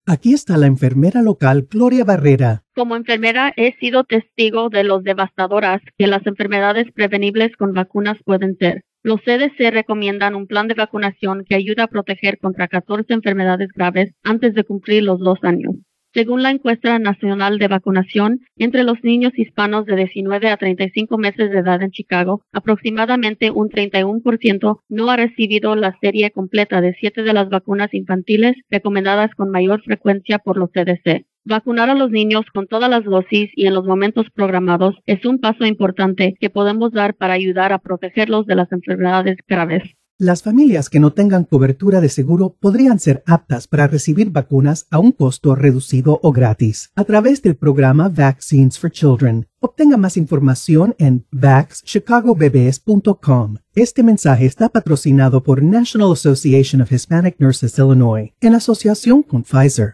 Aquí está la enfermera local Gloria Barrera. Como enfermera he sido testigo de lo devastadoras que las enfermedades prevenibles con vacunas pueden ser. Los CDC recomiendan un plan de vacunación que ayuda a proteger contra 14 enfermedades graves antes de cumplir los 2 años. Según la encuesta nacional de vacunación, entre los niños hispanos de 19 a 35 meses de edad en Chicago, aproximadamente un 31% no ha recibido la serie completa de 7 de las vacunas infantiles recomendadas con mayor frecuencia por los CDC. Vacunar a los niños con todas las dosis y en los momentos programados es un paso importante que podemos dar para ayudar a protegerlos de las enfermedades graves. Las familias que no tengan cobertura de seguro podrían ser aptas para recibir vacunas a un costo reducido o gratis a través del programa Vaccines for Children. Obtenga más información en vaxchicagobebes.com. Este mensaje está patrocinado por National Association of Hispanic Nurses Illinois en asociación con Pfizer.